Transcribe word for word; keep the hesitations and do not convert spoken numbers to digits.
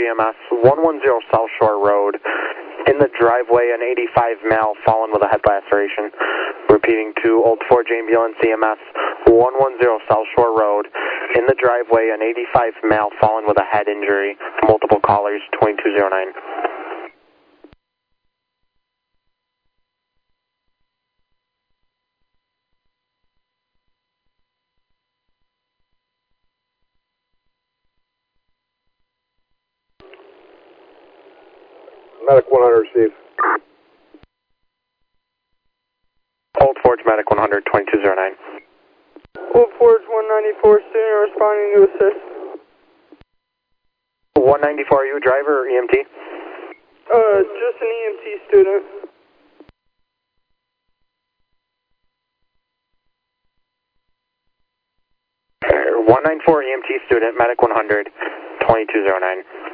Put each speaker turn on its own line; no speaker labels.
G M S, one one zero South Shore Road. In the driveway, an eighty-five male fallen with a head laceration. Repeating to Old Forge Ambulance E M S, one one zero South Shore Road. In the driveway, an eighty-five male fallen with a head injury. Multiple callers, twenty-two oh nine.
Medic one hundred, Steve.
Old Forge Medic one hundred, twenty-two oh nine.
Old Forge one ninety-four, student responding to assist.
one ninety-four, are you a driver or E M T?
Uh, just an E M T student.
one ninety-four E M T student, Medic one hundred, twenty-two oh nine.